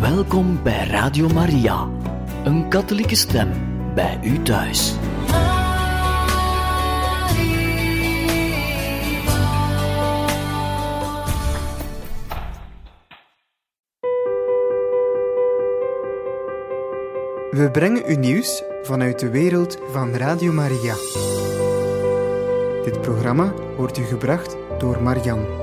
Welkom bij Radio Maria, een katholieke stem bij u thuis. We brengen u nieuws vanuit de wereld van Radio Maria. Dit programma wordt u gebracht door Marian.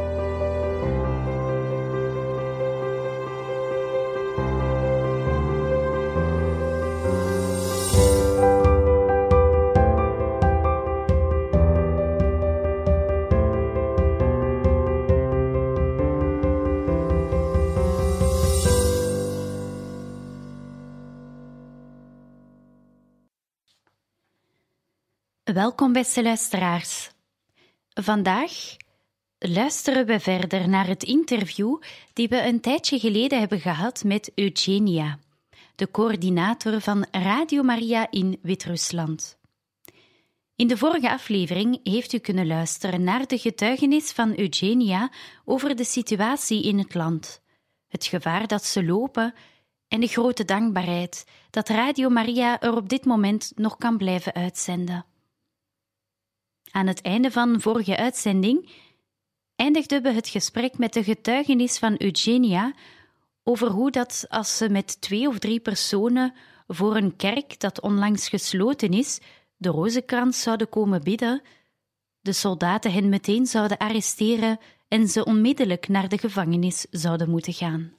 Welkom beste luisteraars. Vandaag luisteren we verder naar het interview die we een tijdje geleden hebben gehad met Eugenia, de coördinator van Radio Maria in Wit-Rusland. In de vorige aflevering heeft u kunnen luisteren naar de getuigenis van Eugenia over de situatie in het land, het gevaar dat ze lopen en de grote dankbaarheid dat Radio Maria er op dit moment nog kan blijven uitzenden. Aan het einde van vorige uitzending eindigden we het gesprek met de getuigenis van Eugenia over hoe dat als ze met 2 of 3 personen voor een kerk dat onlangs gesloten is, de rozenkrans zouden komen bidden, de soldaten hen meteen zouden arresteren en ze onmiddellijk naar de gevangenis zouden moeten gaan.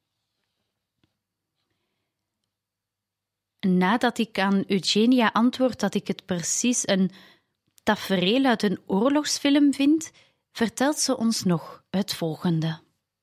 Nadat ik aan Eugenia antwoord dat ik het precies een tafereel uit een oorlogsfilm vindt, vertelt ze ons nog het volgende.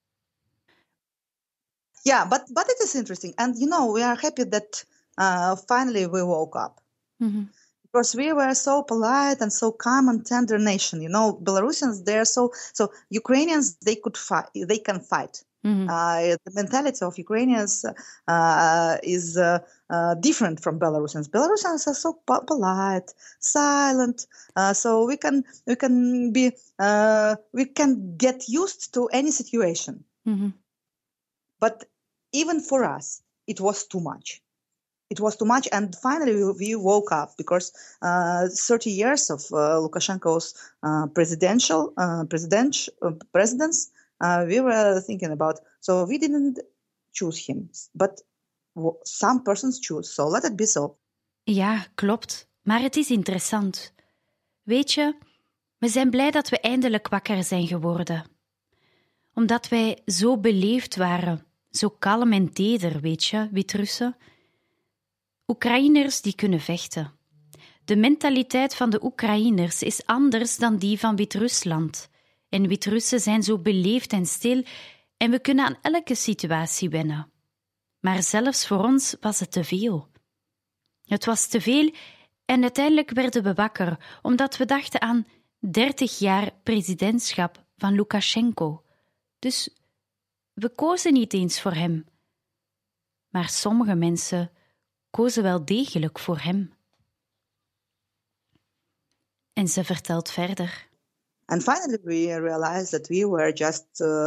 Yeah, but it is interesting. And, we are happy that finally we woke up. Mm-hmm. Because we were so polite and so calm and tender nation. Belarusians, they're so Ukrainians, they can fight. Mm-hmm. The mentality of Ukrainians is different from Belarusians. Belarusians are so polite, silent, so we can get used to any situation. Mm-hmm. But even for us, it was too much. It was too much, and finally we woke up because 30 years of Lukashenko's presidents. We were thinking about, so we didn't choose him, but some persons choose, so let it be so. Ja, klopt, maar het is interessant. Weet je, we zijn blij dat we eindelijk wakker zijn geworden. Omdat wij zo beleefd waren, zo kalm en teder, weet je, Wit-Russen. Oekraïners die kunnen vechten. De mentaliteit van de Oekraïners is anders dan die van Wit-Rusland. En Wit-Russen zijn zo beleefd en stil en we kunnen aan elke situatie wennen. Maar zelfs voor ons was het te veel. Het was te veel en uiteindelijk werden we wakker, omdat we dachten aan 30 jaar presidentschap van Lukashenko. Dus we kozen niet eens voor hem. Maar sommige mensen kozen wel degelijk voor hem. En ze vertelt verder. And finally, we realized that we were just,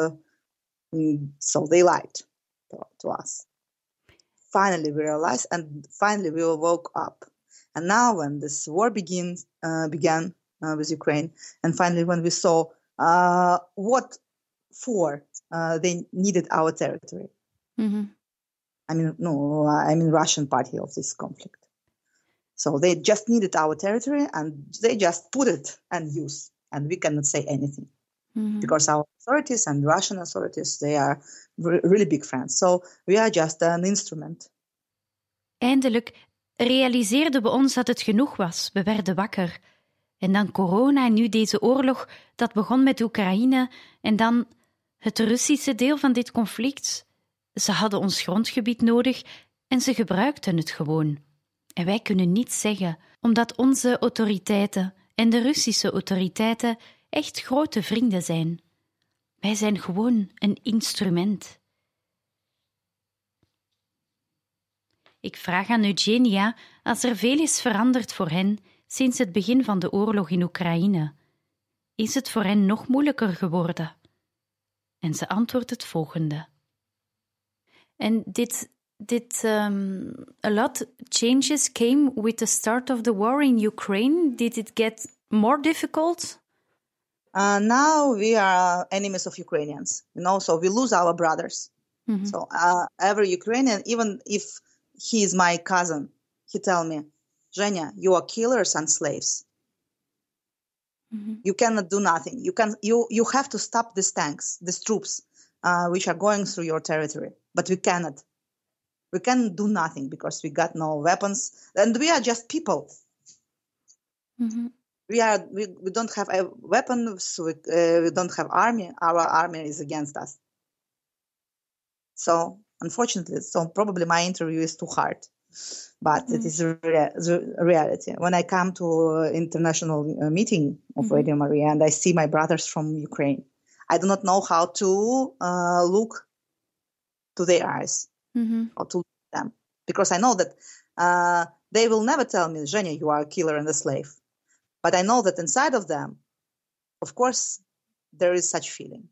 so they lied to us. Finally, we realized, and finally we woke up. And now when this war began with Ukraine, and finally when we saw what for they needed our territory. Mm-hmm. I mean Russian party of this conflict. So they just needed our territory, and they just put it and use. And we cannot say anything. Mm-hmm. Because our authorities and Russian authorities, they are really big friends. So we are just an instrument. Eindelijk realiseerden we ons dat het genoeg was. We werden wakker. En dan corona en nu deze oorlog, dat begon met Oekraïne en dan het Russische deel van dit conflict. Ze hadden ons grondgebied nodig en ze gebruikten het gewoon. En wij kunnen niets zeggen, omdat onze autoriteiten en de Russische autoriteiten echt grote vrienden zijn. Wij zijn gewoon een instrument. Ik vraag aan Eugenia als er veel is veranderd voor hen sinds het begin van de oorlog in Oekraïne. Is het voor hen nog moeilijker geworden? En ze antwoordt het volgende. And did a lot changes came with the start of the war in Ukraine? Did it get more difficult? Now we are enemies of Ukrainians, so we lose our brothers. Mm-hmm. So every Ukrainian, even if he is my cousin, he tell me, Zhenya, you are killers and slaves. Mm-hmm. You cannot do nothing. You have to stop these tanks, these troops, which are going through your territory. But we cannot. We cannot do nothing because we got no weapons, and we are just people. Mm-hmm. We don't have weapons. We don't have army. Our army is against us. So unfortunately, probably my interview is too hard, but it is the reality. When I come to international meeting of Radio Maria and I see my brothers from Ukraine, I do not know how to look to their eyes or to them, because I know that they will never tell me, Zhenya, you are a killer and a slave. But I know that inside of them, of course, there is such feeling.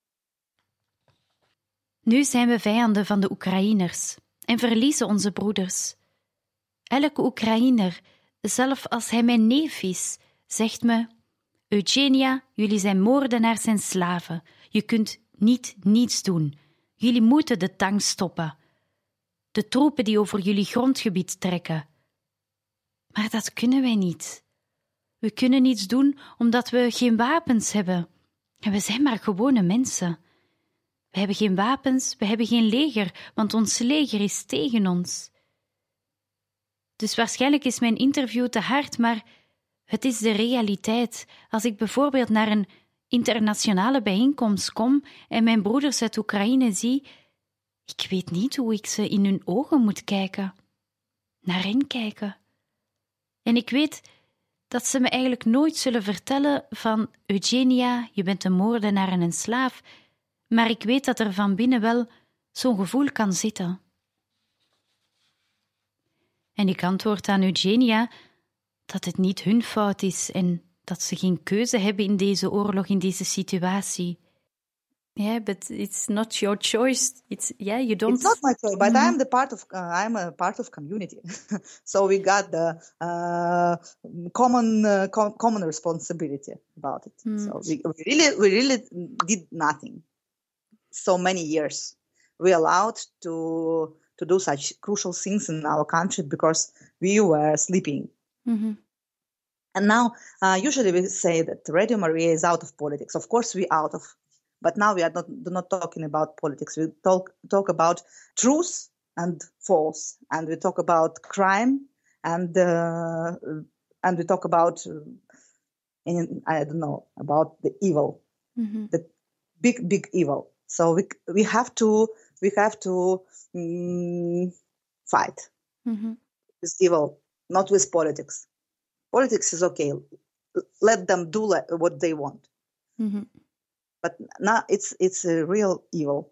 Nu zijn we vijanden van de Oekraïners en verliezen onze broeders. Elke Oekraïner, zelf als hij mijn neef is, zegt me: Eugenia, jullie zijn moordenaars en slaven. Je kunt niets doen. Jullie moeten de tanks stoppen. De troepen die over jullie grondgebied trekken. Maar dat kunnen wij niet. We kunnen niets doen omdat we geen wapens hebben. En we zijn maar gewone mensen. We hebben geen wapens, we hebben geen leger, want ons leger is tegen ons. Dus waarschijnlijk is mijn interview te hard, maar het is de realiteit. Als ik bijvoorbeeld naar een internationale bijeenkomst kom en mijn broeders uit Oekraïne zie, ik weet niet hoe ik ze in hun ogen moet kijken. Naar hen kijken. En ik weet dat ze me eigenlijk nooit zullen vertellen van Eugenia, je bent een moordenaar en een slaaf, maar ik weet dat er van binnen wel zo'n gevoel kan zitten. En ik antwoord aan Eugenia dat het niet hun fout is en dat ze geen keuze hebben in deze oorlog, in deze situatie. Yeah, but it's not your choice. You don't. It's not my choice, but I'm a part of community. So we got the common responsibility about it. So we really did nothing. So many years we allowed to do such crucial things in our country because we were sleeping. Mm-hmm. And now, usually we say that Radio Maria is out of politics. Of course, we're out of. But now we are not talking about politics. We talk about truth and false, and we talk about crime, and we talk about about the evil, the big evil. So we have to fight with evil, not with politics. Politics is okay. Let them do what they want. Mm-hmm. But now it's a real evil.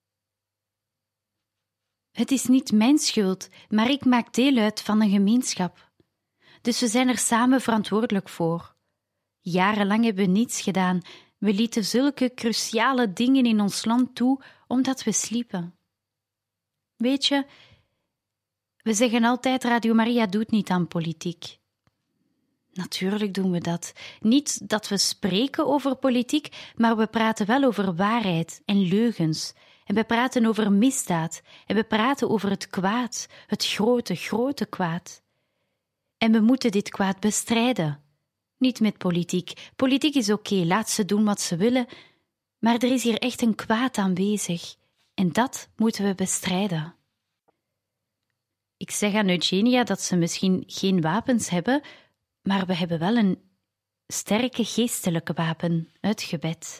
Het is niet mijn schuld, maar ik maak deel uit van een gemeenschap. Dus we zijn er samen verantwoordelijk voor. Jarenlang hebben we niets gedaan. We lieten zulke cruciale dingen in ons land toe, omdat we sliepen. Weet je, we zeggen altijd Radio Maria doet niet aan politiek. Natuurlijk doen we dat. Niet dat we spreken over politiek, maar we praten wel over waarheid en leugens. En we praten over misdaad. En we praten over het kwaad, het grote kwaad. En we moeten dit kwaad bestrijden. Niet met politiek. Politiek is oké, laat ze doen wat ze willen. Maar er is hier echt een kwaad aanwezig. En dat moeten we bestrijden. Ik zeg aan Eugenia dat ze misschien geen wapens hebben, maar we hebben wel een sterke geestelijke wapen, het gebed.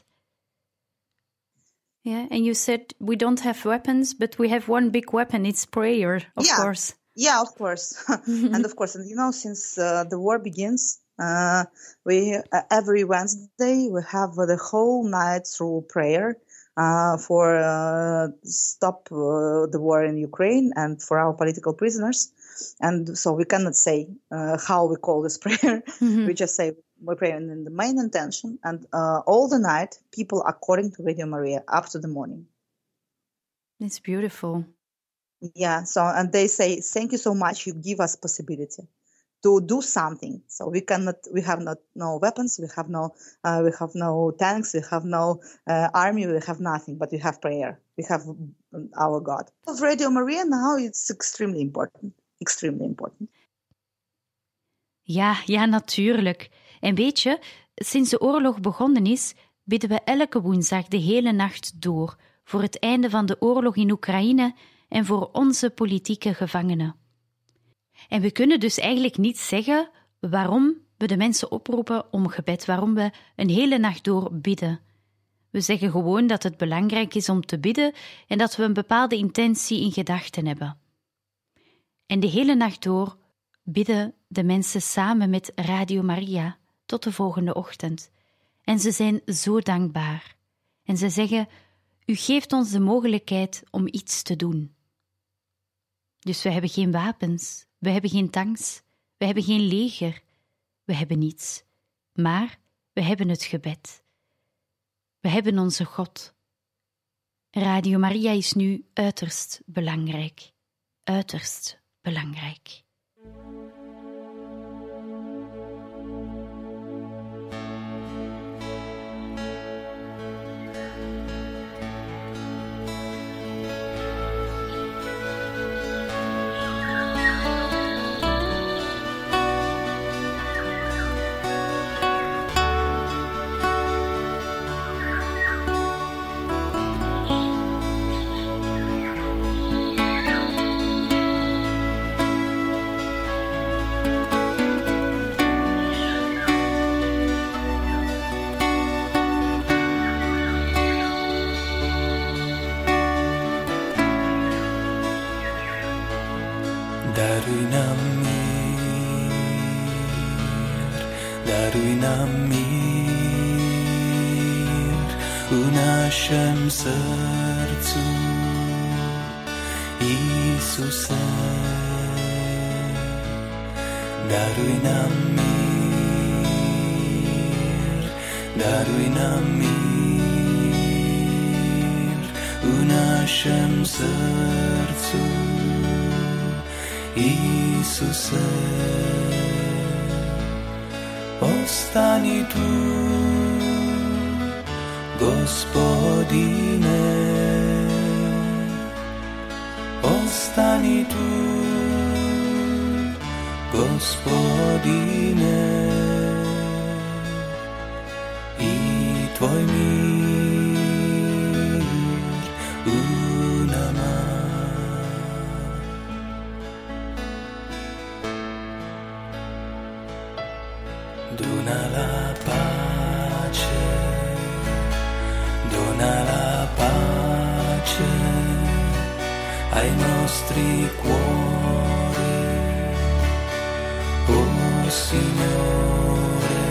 Yeah, and you said we don't have weapons, but we have one big weapon, it's prayer, of course. Yeah, of course. And of course, and since the war begins, we every Wednesday we have the whole night through prayer for stop the war in Ukraine and for our political prisoners. And so we cannot say how we call this prayer. We just say we're praying in the main intention, and all the night people according to Radio Maria up to the morning. It's beautiful. Yeah. So, and they say, thank you so much. You give us possibility to do something. So we have no weapons. We have no tanks. We have no army. We have nothing, but we have prayer. We have our God. Of Radio Maria now, it's extremely important. Extremely important. Ja, natuurlijk. En weet je, sinds de oorlog begonnen is, bidden we elke woensdag de hele nacht door voor het einde van de oorlog in Oekraïne en voor onze politieke gevangenen. En we kunnen dus eigenlijk niet zeggen waarom we de mensen oproepen om gebed, waarom we een hele nacht door bidden. We zeggen gewoon dat het belangrijk is om te bidden en dat we een bepaalde intentie in gedachten hebben. En de hele nacht door bidden de mensen samen met Radio Maria tot de volgende ochtend. En ze zijn zo dankbaar. En ze zeggen, u geeft ons de mogelijkheid om iets te doen. Dus we hebben geen wapens, we hebben geen tanks, we hebben geen leger, we hebben niets. Maar we hebben het gebed. We hebben onze God. Radio Maria is nu uiterst belangrijk. Uiterst belangrijk. Daruj nam mir u naszym sercu, Isuse. Daruj nam mir u naszym sercu, Isuse. Ostani tu, Gospodine, ostani tu, Gospodine, i Tvoj mir u nama. Dona la pace ai nostri cuori, oh Signore.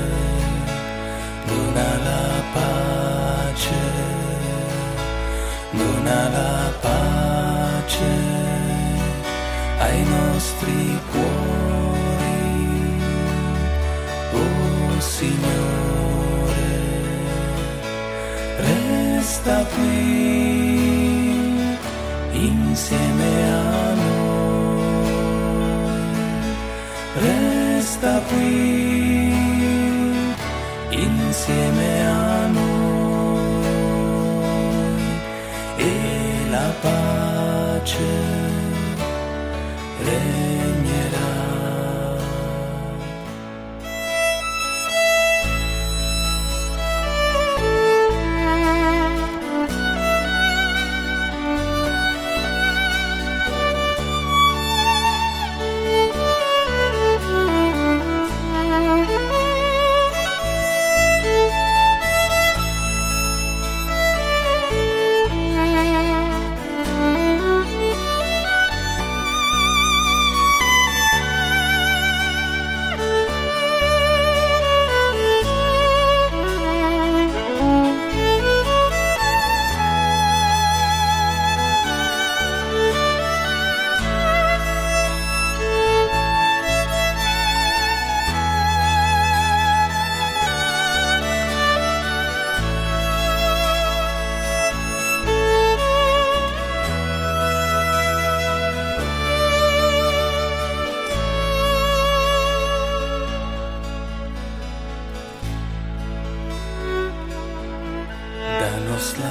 Dona la pace ai nostri cuori, oh Signore. Resta qui insieme a noi, resta qui insieme a noi, e la pace regnerà.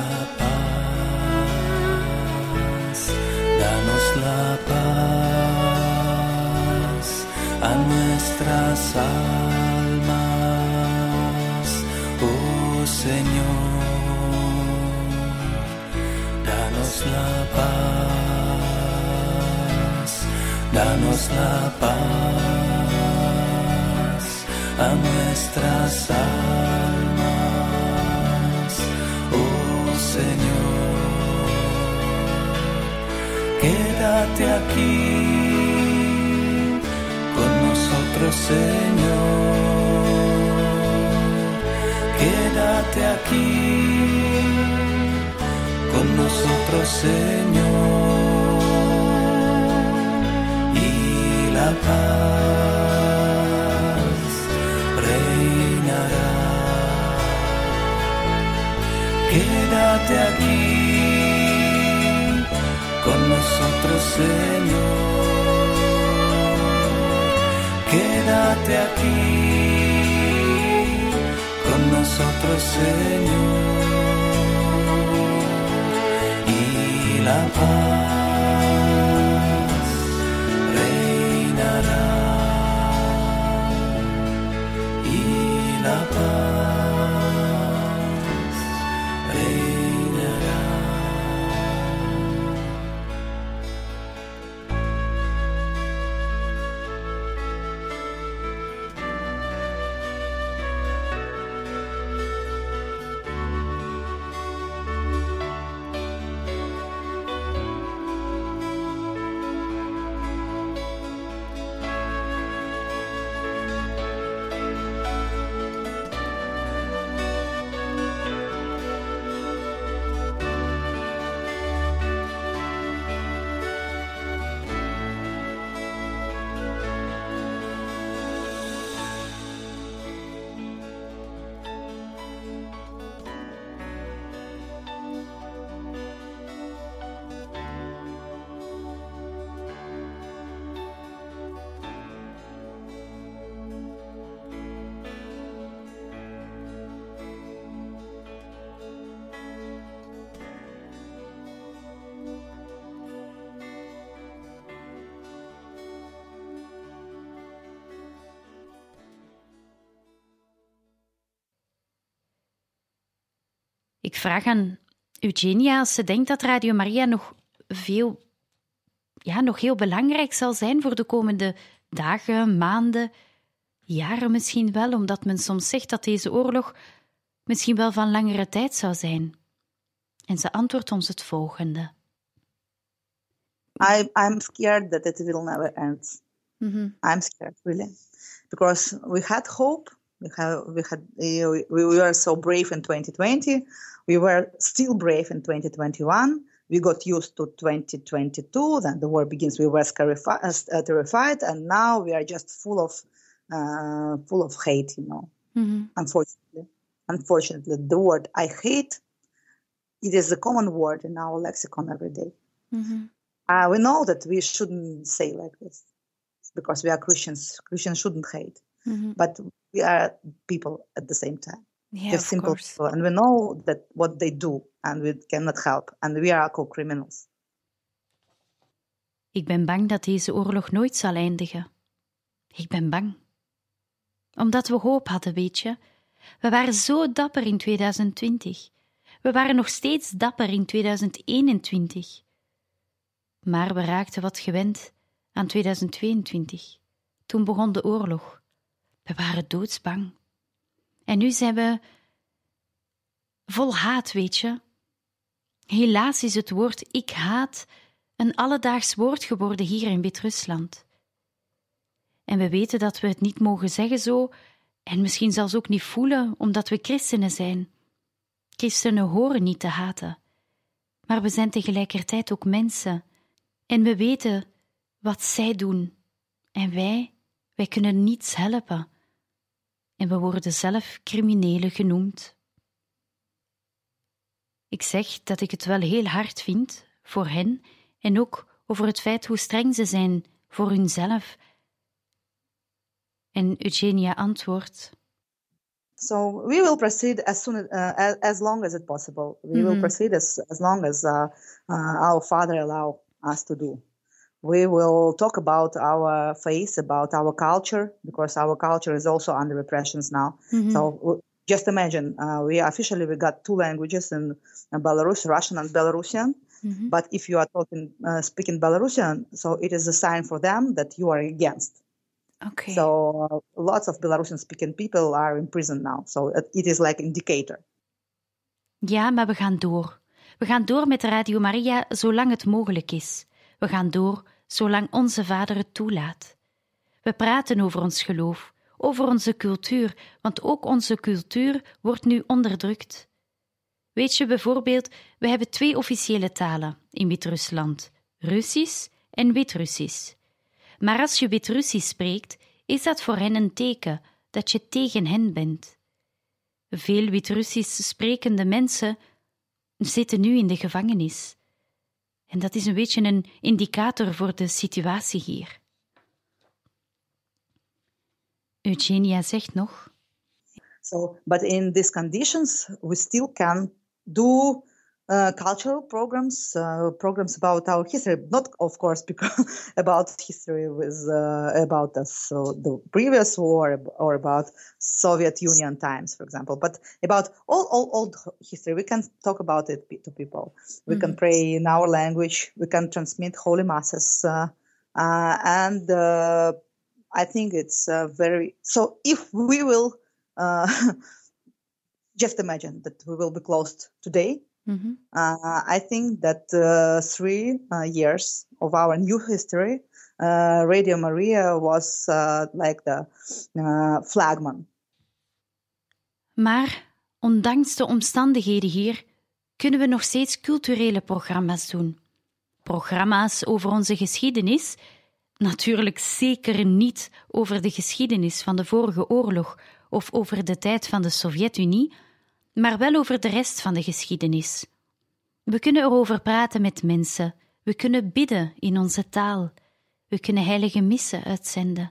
paz, danos la paz a nuestras almas, oh Señor, danos la paz, danos la paz a nuestras almas, oh Señor, quédate aquí con nosotros, Señor, quédate aquí con nosotros, Señor, y la paz reinará. Quédate aquí con nosotros, Señor, quédate aquí con nosotros, Señor, y la paz reinará, y la paz reinará. Ik vraag aan Eugenia als ze denkt dat Radio Maria nog heel belangrijk zal zijn voor de komende dagen, maanden, jaren misschien wel, omdat men soms zegt dat deze oorlog misschien wel van langere tijd zou zijn. En ze antwoordt ons het volgende. I'm scared that it will never end. Mm-hmm. I'm scared, really, because we had hope. We were so brave in 2020. We were still brave in 2021. We got used to 2022. Then the war begins. We were terrified, and now we are just full of hate. Mm-hmm. Unfortunately, the word "I hate" it is a common word in our lexicon every day. Mm-hmm. We know that we shouldn't say like this because we are Christians. Christians shouldn't hate, Mm-hmm. but we are people at the same time. Yeah, We're of simple course. people, and we know that what they do, and we cannot help, and we are co-criminals. Ik ben bang dat deze oorlog nooit zal eindigen. Ik ben bang. Omdat we hoop hadden, weet je. We waren zo dapper in 2020. We waren nog steeds dapper in 2021. Maar we raakten wat gewend aan 2022. Toen begon de oorlog. We waren doodsbang. En nu zijn we vol haat, weet je. Helaas is het woord ik haat een alledaags woord geworden hier in Wit-Rusland. En we weten dat we het niet mogen zeggen zo, en misschien zelfs ook niet voelen, omdat we christenen zijn. Christenen horen niet te haten. Maar we zijn tegelijkertijd ook mensen. En we weten wat zij doen. En wij kunnen niets helpen. En we worden zelf criminelen genoemd. Ik zeg dat ik het wel heel hard vind voor hen en ook over het feit hoe streng ze zijn voor hunzelf. En Eugenia antwoordt: So we will proceed as long as it's possible. We will proceed as long as our Father allow us to do. We will talk about our faith, about our culture, because our culture is also under repressions now. So just imagine, we got 2 languages in Belarus, Russian and Belarusian. But if you are speaking Belarusian, so it is a sign for them that you are against. Okay. So lots of Belarusian-speaking people are in prison now. So it is like an indicator. Ja, maar we gaan door. We gaan door met Radio Maria zolang het mogelijk is. We gaan door zolang onze Vader het toelaat. We praten over ons geloof, over onze cultuur, want ook onze cultuur wordt nu onderdrukt. Weet je bijvoorbeeld, we hebben 2 officiële talen in Wit-Rusland, Russisch en Wit-Russisch. Maar als je Wit-Russisch spreekt, is dat voor hen een teken dat je tegen hen bent. Veel Wit-Russisch sprekende mensen zitten nu in de gevangenis. En dat is een beetje een indicator voor de situatie hier. Eugenia zegt nog. So, but in these conditions, we still can do cultural programs about our history. Not, of course, because about history with about the previous war or about Soviet Union times, for example. But about all old history, we can talk about it to people. We can pray in our language. We can transmit holy masses, and I think it's very. So if we will. Just imagine that we will be closed today. I think that 3 years of our new history, Radio Maria was like the flagman. Maar ondanks de omstandigheden hier kunnen we nog steeds culturele programma's doen. Programma's over onze geschiedenis, natuurlijk zeker niet over de geschiedenis van de vorige oorlog of over de tijd van de Sovjet-Unie, maar wel over de rest van de geschiedenis. We kunnen erover praten met mensen, we kunnen bidden in onze taal, we kunnen heilige missen uitzenden.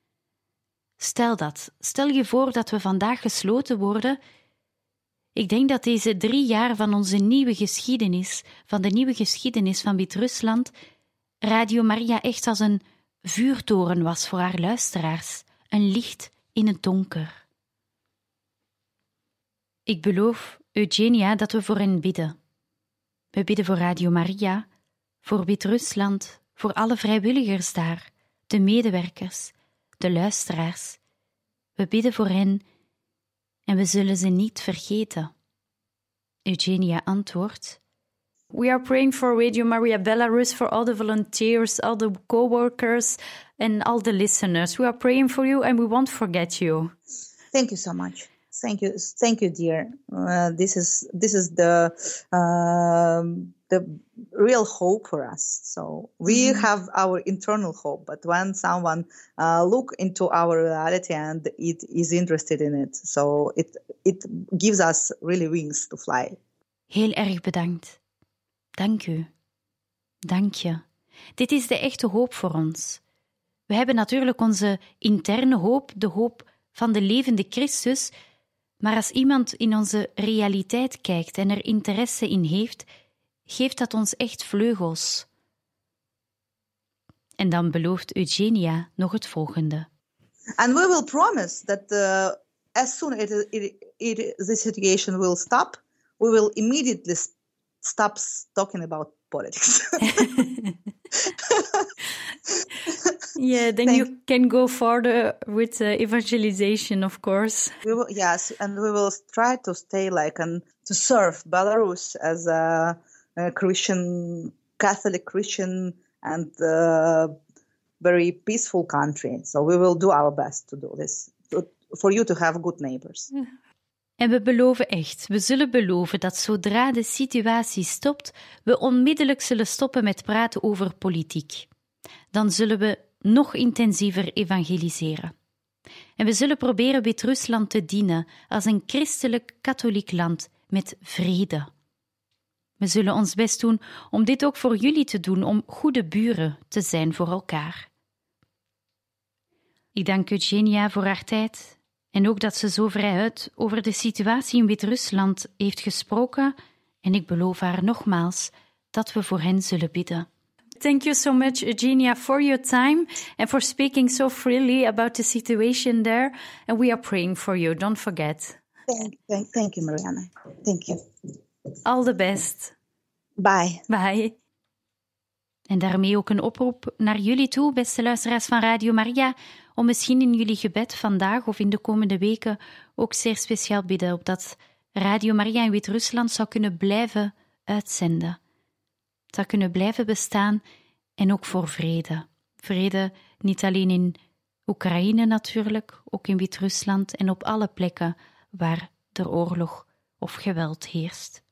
Stel je voor dat we vandaag gesloten worden. Ik denk dat deze 3 jaar van onze nieuwe geschiedenis, van de nieuwe geschiedenis van Wit-Rusland, Radio Maria echt als een vuurtoren was voor haar luisteraars, een licht in het donker. Ik beloof, Eugenia, dat we voor hen bidden. We bidden voor Radio Maria, voor Wit-Rusland, voor alle vrijwilligers daar, de medewerkers, de luisteraars. We bidden voor hen en we zullen ze niet vergeten. Eugenia antwoordt. We are praying for Radio Maria Belarus, for all the volunteers, all the co-workers and all the listeners. We are praying for you and we won't forget you. Thank you so much. Thank you, dear. This is the real hope for us. So we have our internal hope, but when someone look into our reality and it is interested in it, so it gives us really wings to fly. Heel erg bedankt. Dank u. Dank je. Dit is de echte hoop voor ons. We hebben natuurlijk onze interne hoop, de hoop van de levende Christus, maar als iemand in onze realiteit kijkt en er interesse in heeft, geeft dat ons echt vleugels. En dan belooft Eugenia nog het volgende. And we will promise that as soon as the situation will stop, we will immediately stop talking about politics. Yeah, then you can go further with evangelization, of course. Yes, and we will try to stay to serve Belarus as a Christian, Catholic Christian, and very peaceful country. So we will do our best to do this, for you to have good neighbors. En we beloven echt, we zullen beloven dat zodra de situatie stopt, we onmiddellijk zullen stoppen met praten over politiek. Dan zullen we nog intensiever evangeliseren. En we zullen proberen Wit-Rusland te dienen als een christelijk-katholiek land met vrede. We zullen ons best doen om dit ook voor jullie te doen, om goede buren te zijn voor elkaar. Ik dank Eugenia voor haar tijd En ook dat ze zo vrijuit over de situatie in Wit-Rusland heeft gesproken. En ik beloof haar nogmaals dat we voor hen zullen bidden. Thank you so much, Eugenia, for your time and for speaking so freely about the situation there. And we are praying for you, don't forget. Thank you, Marianne. Thank you. All the best. Bye. Bye. En daarmee ook een oproep naar jullie toe, beste luisteraars van Radio Maria, om misschien in jullie gebed vandaag of in de komende weken ook zeer speciaal bidden, opdat Radio Maria in Wit-Rusland zou kunnen blijven uitzenden. Het zou kunnen blijven bestaan en ook voor vrede. Vrede niet alleen in Oekraïne natuurlijk, ook in Wit-Rusland en op alle plekken waar er oorlog of geweld heerst.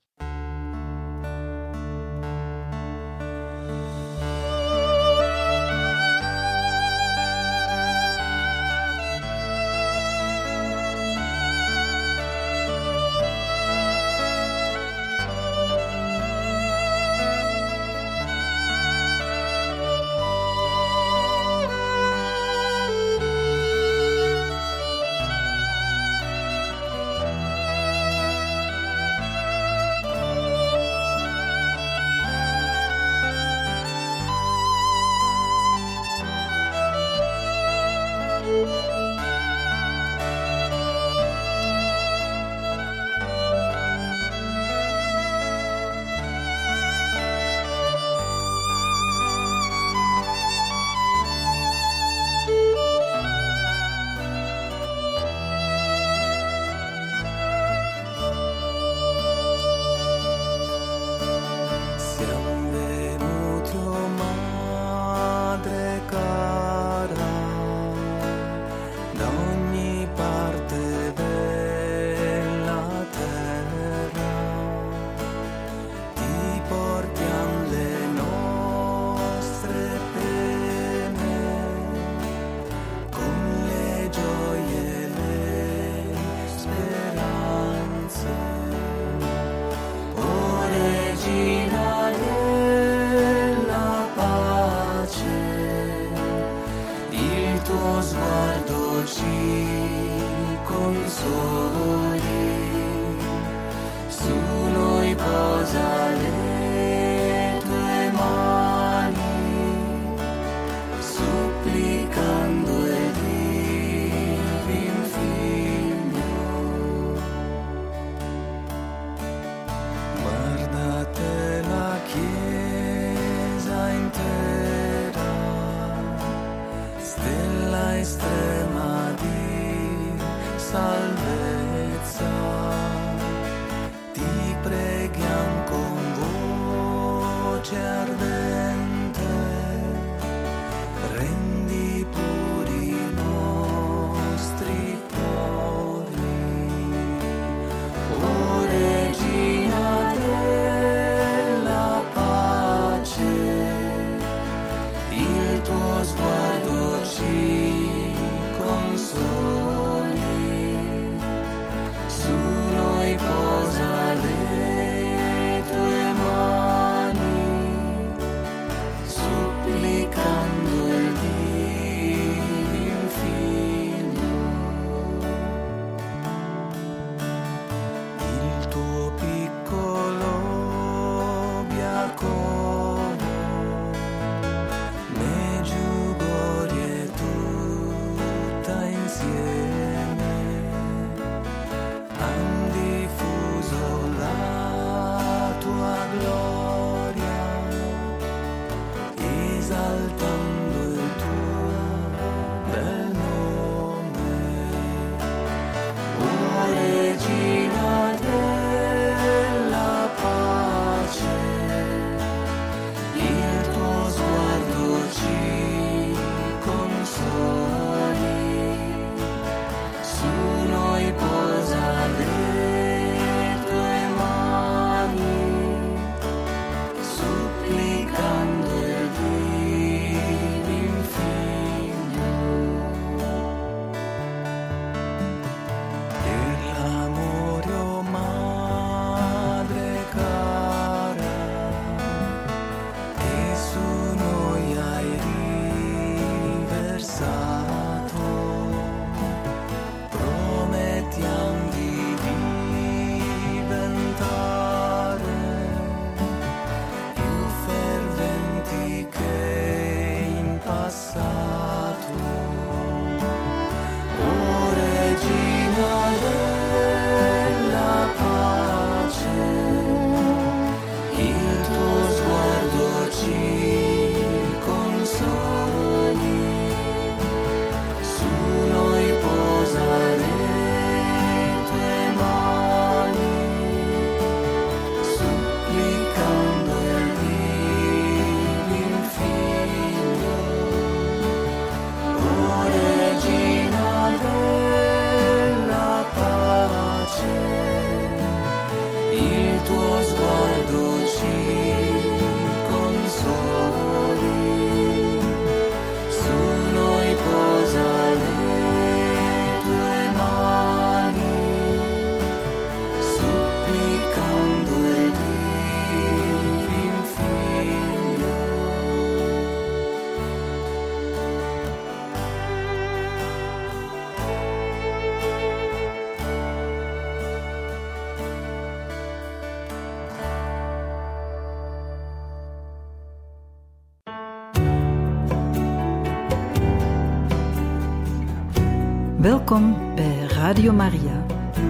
Welkom bij Radio Maria.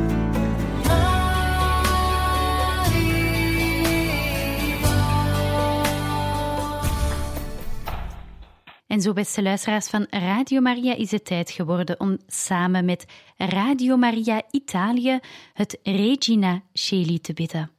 En zo, beste luisteraars van Radio Maria, is het tijd geworden om samen met Radio Maria Italië het Regina Coeli te bidden.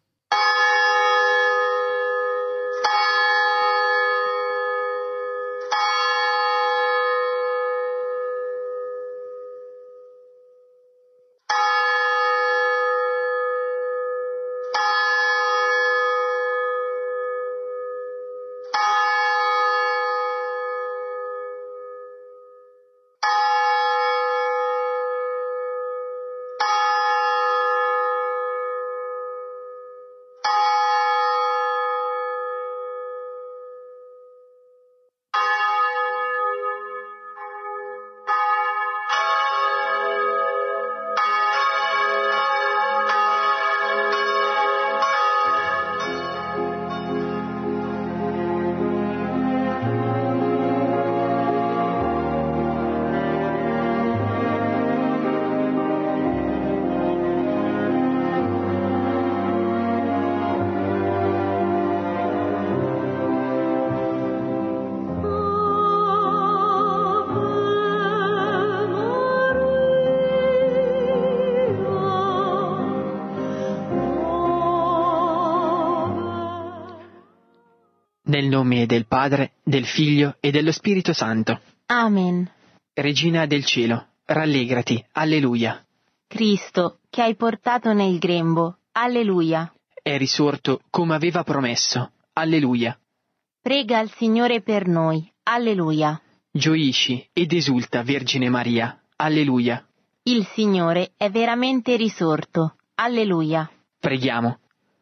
Nel nome del Padre, del Figlio e dello Spirito Santo. Amen. Regina del cielo, rallegrati, alleluia. Cristo, che hai portato nel grembo, alleluia. È risorto come aveva promesso, alleluia. Prega al Signore per noi, alleluia. Gioisci ed esulta, Vergine Maria, alleluia. Il Signore è veramente risorto, alleluia. Preghiamo.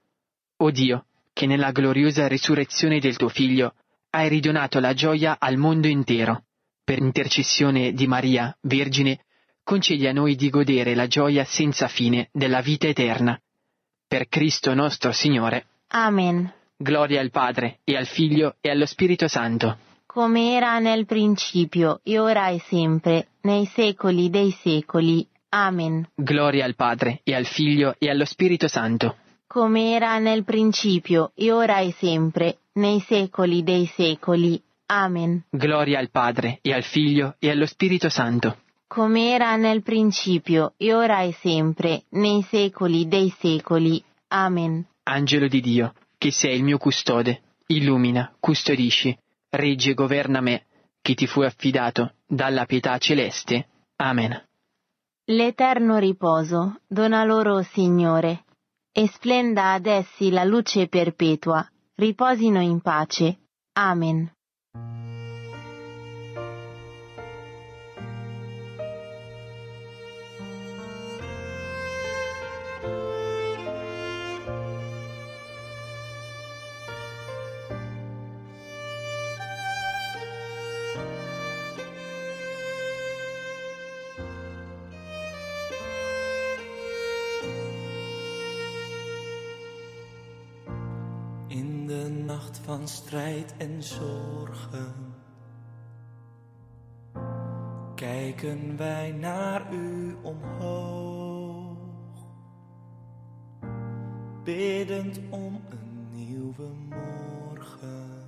O Dio, che nella gloriosa risurrezione del tuo Figlio hai ridonato la gioia al mondo intero. Per intercessione di Maria, Vergine, concedi a noi di godere la gioia senza fine della vita eterna. Per Cristo nostro Signore. Amen. Gloria al Padre, e al Figlio, e allo Spirito Santo. Come era nel principio, e ora e sempre, nei secoli dei secoli. Amen. Gloria al Padre, e al Figlio, e allo Spirito Santo. Come era nel principio, e ora e sempre, nei secoli dei secoli. Amen. Gloria al Padre, e al Figlio, e allo Spirito Santo. Come era nel principio, e ora e sempre, nei secoli dei secoli. Amen. Angelo di Dio, che sei il mio custode, illumina, custodisci, regge e governa me, che ti fu affidato dalla pietà celeste. Amen. L'eterno riposo dona loro, Signore, e splenda ad essi la luce perpetua, riposino in pace. Amen. In de nacht van strijd en zorgen kijken wij naar u omhoog, biddend om een nieuwe morgen,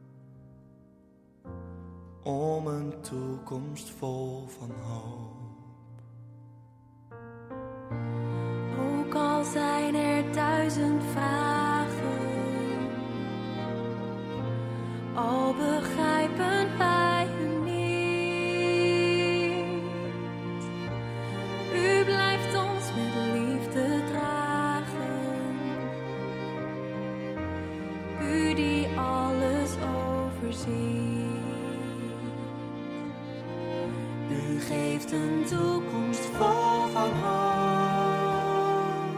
om een toekomst vol van hoop. Ook al zijn er 1000 vragen, al begrijpen wij u niet. U blijft ons met liefde dragen. U die alles overziet. U geeft een toekomst vol van hoop.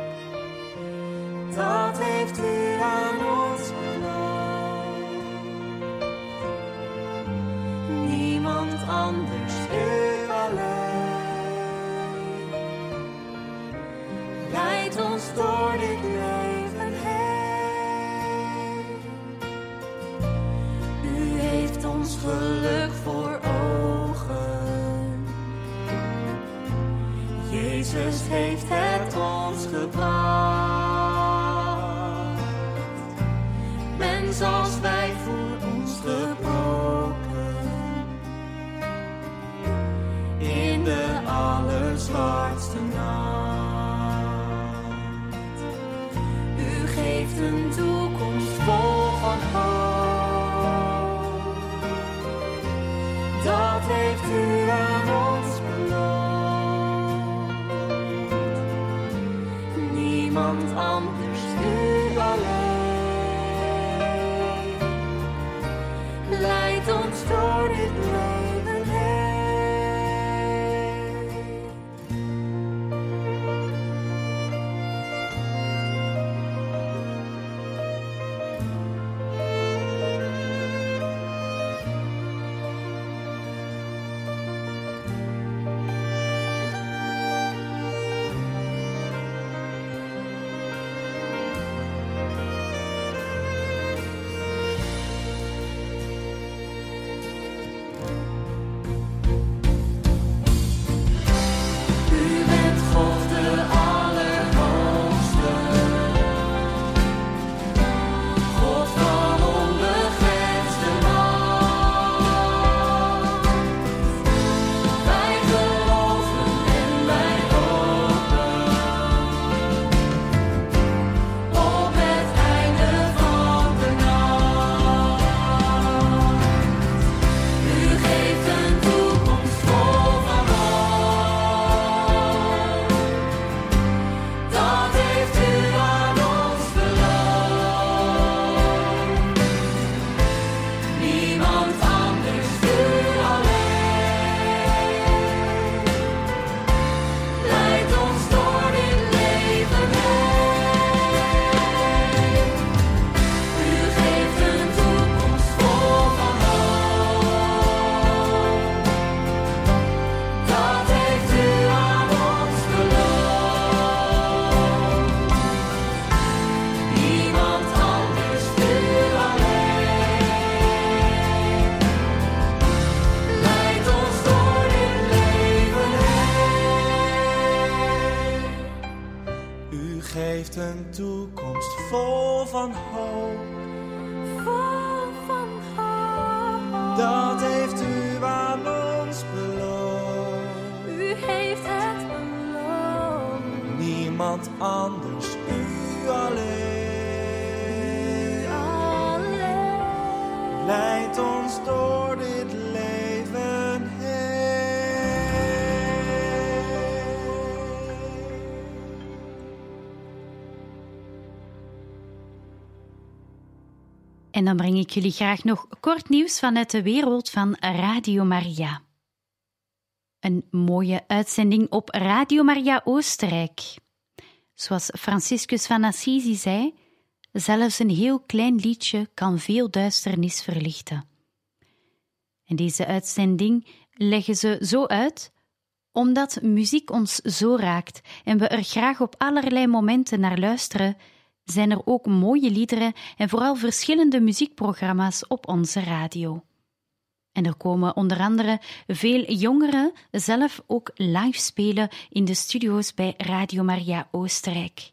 Dat heeft u aan ons beloofd. Niemand anders, u alleen. Leidt ons door dit leven heen. U heeft ons geluk voor ogen. Jezus heeft het ons gebracht. Mens als wij voor ons gebroken, in de allerzwartste nacht. U geeft een toekomst vol van hoop. Dat heeft u aan ons beloofd. Niemand anders, u alleen. Leid ons door dit leven heen. Geeft een toekomst vol van hoop. Vol van hoop. Dat heeft u aan ons beloofd. U heeft het beloofd. Niemand anders, u alleen. U alleen. Leidt ons door dit leven heen. En dan breng ik jullie graag nog kort nieuws vanuit de wereld van Radio Maria. Een mooie uitzending op Radio Maria Oostenrijk. Zoals Franciscus van Assisi zei, zelfs een heel klein liedje kan veel duisternis verlichten. En deze uitzending leggen ze zo uit, omdat muziek ons zo raakt en we er graag op allerlei momenten naar luisteren, zijn er ook mooie liederen en vooral verschillende muziekprogramma's op onze radio. En er komen onder andere veel jongeren zelf ook live spelen in de studio's bij Radio Maria Oostenrijk.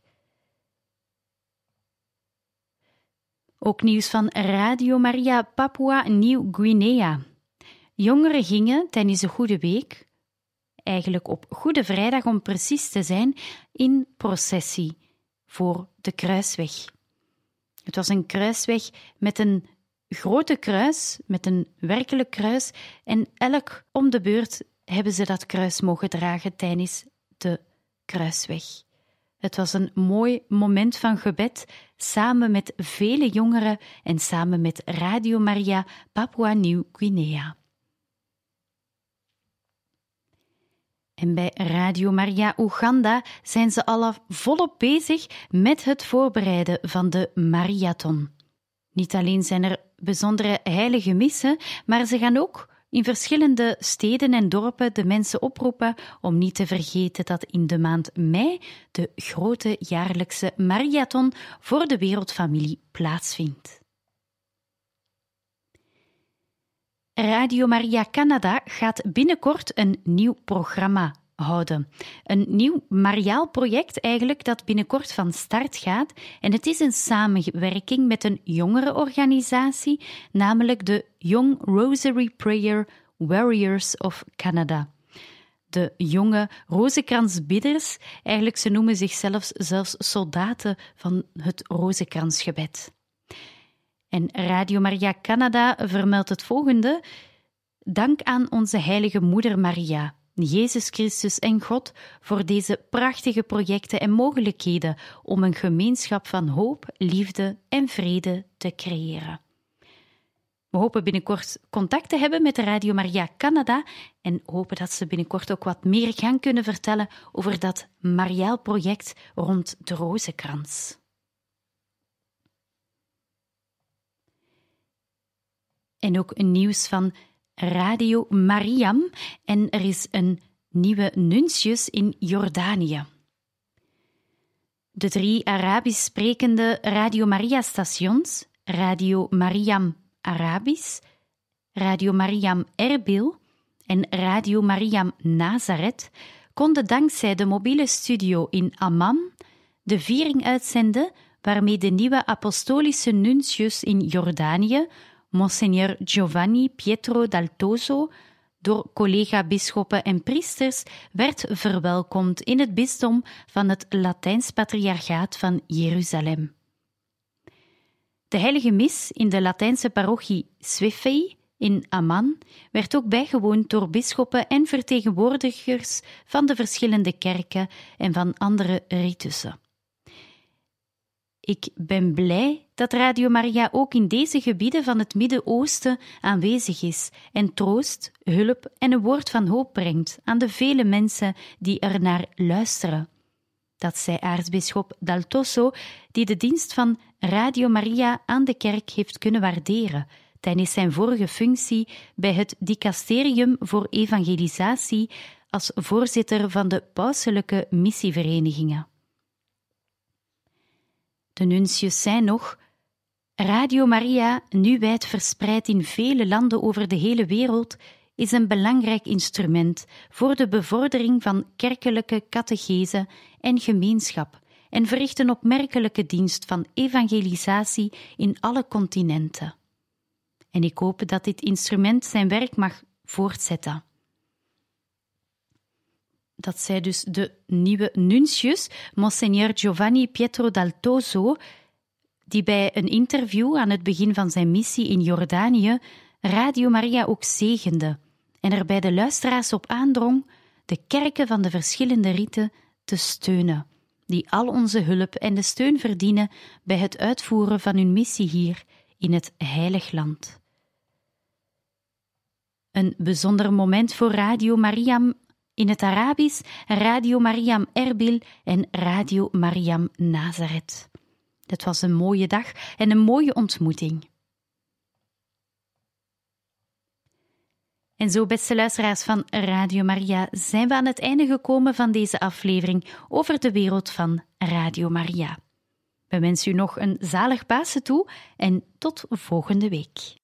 Ook nieuws van Radio Maria Papua Nieuw-Guinea. Jongeren gingen tijdens de Goede Week, eigenlijk op Goede Vrijdag om precies te zijn, in processie voor de kruisweg. Het was een kruisweg met een grote kruis, met een werkelijk kruis, en elk om de beurt hebben ze dat kruis mogen dragen tijdens de kruisweg. Het was een mooi moment van gebed, samen met vele jongeren en samen met Radio Maria Papua Nieuw-Guinea. En bij Radio Maria Oeganda zijn ze al volop bezig met het voorbereiden van de marathon. Niet alleen zijn er bijzondere heilige missen, maar ze gaan ook in verschillende steden en dorpen de mensen oproepen om niet te vergeten dat in de maand mei de grote jaarlijkse marathon voor de wereldfamilie plaatsvindt. Radio Maria Canada gaat binnenkort een nieuw programma houden. Een nieuw Mariaal project eigenlijk dat binnenkort van start gaat. En het is een samenwerking met een jongerenorganisatie, namelijk de Young Rosary Prayer Warriors of Canada. De jonge rozenkransbidders, eigenlijk ze noemen zichzelf zelfs soldaten van het rozenkransgebed. En Radio Maria Canada vermeldt het volgende: dank aan onze heilige moeder Maria, Jezus Christus en God voor deze prachtige projecten en mogelijkheden om een gemeenschap van hoop, liefde en vrede te creëren. We hopen binnenkort contact te hebben met Radio Maria Canada en hopen dat ze binnenkort ook wat meer gaan kunnen vertellen over dat Mariaal project rond de rozenkrans. En ook een nieuws van Radio Mariam en er is een nieuwe nuncius in Jordanië. De 3 Arabisch sprekende Radio Maria-stations, Radio Mariam Arabisch, Radio Mariam Erbil en Radio Mariam Nazareth konden dankzij de mobiele studio in Amman de viering uitzenden waarmee de nieuwe apostolische nuncius in Jordanië, Monseigneur Giovanni Pietro Daltoso, door collega-bisschoppen en priesters werd verwelkomd in het bisdom van het Latijns Patriarchaat van Jeruzalem. De heilige mis in de Latijnse parochie Swefei in Amman werd ook bijgewoond door bisschoppen en vertegenwoordigers van de verschillende kerken en van andere ritussen. Ik ben blij dat Radio Maria ook in deze gebieden van het Midden-Oosten aanwezig is en troost, hulp en een woord van hoop brengt aan de vele mensen die er naar luisteren. Dat zei aartsbisschop Daltoso, die de dienst van Radio Maria aan de kerk heeft kunnen waarderen tijdens zijn vorige functie bij het dicasterium voor evangelisatie als voorzitter van de pauselijke missieverenigingen. De nuncius zei nog: Radio Maria, nu wijd verspreid in vele landen over de hele wereld, is een belangrijk instrument voor de bevordering van kerkelijke catechese en gemeenschap en verricht een opmerkelijke dienst van evangelisatie in alle continenten. En ik hoop dat dit instrument zijn werk mag voortzetten. Dat zei dus de nieuwe nuncius, Monseigneur Giovanni Pietro Daltoso, die bij een interview aan het begin van zijn missie in Jordanië Radio Maria ook zegende en er bij de luisteraars op aandrong de kerken van de verschillende riten te steunen, die al onze hulp en de steun verdienen bij het uitvoeren van hun missie hier in het Heilig Land. Een bijzonder moment voor Radio Mariam in het Arabisch, Radio Mariam Erbil en Radio Mariam Nazareth. Het was een mooie dag en een mooie ontmoeting. En zo, beste luisteraars van Radio Maria, zijn we aan het einde gekomen van deze aflevering over de wereld van Radio Maria. We wensen u nog een zalig Pasen toe en tot volgende week.